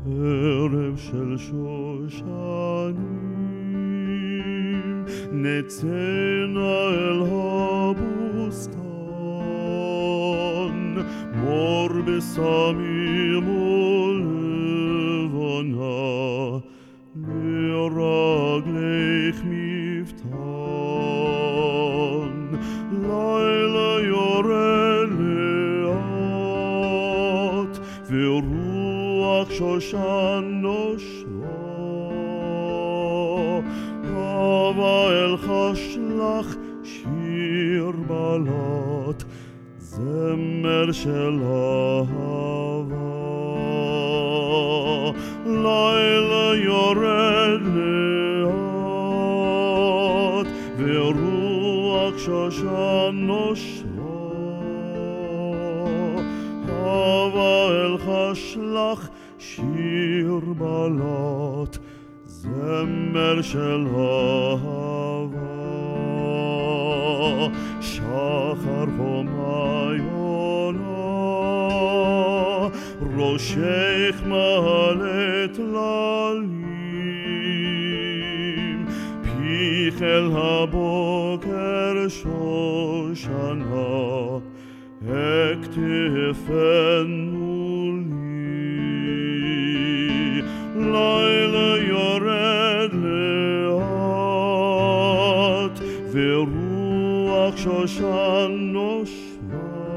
ערב של שושנים, נצאנה אל הבוסתן, מור בסמים ולבנה, לרגלך מפתן, לילה יורד לאט, ורוח שושן נושבה, הבה אלחש לך שיר בלט, זמר של אהבה. לילה יורד לאט, ורוח שושן נושבה, הבה אלחש לך שיר בלט, זמר של אהבה. שחר חומה יונה, ראשך מעלה טללים, פיך אל הבוקר שושנה, הכתפנו לי. לילה יורד לאט, ורוח שושן נושבה,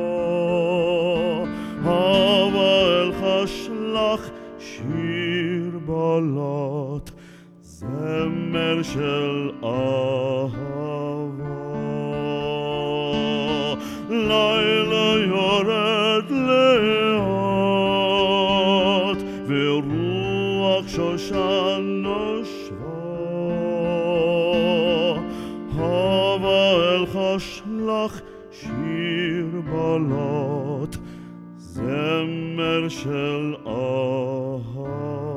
הבה אלחש לך שיר בלט, זמר של אהבה. לילה יורד לאט, ורוח שושן נושבה, הבה אלחש לך שיר בלט, זמר של אהבה.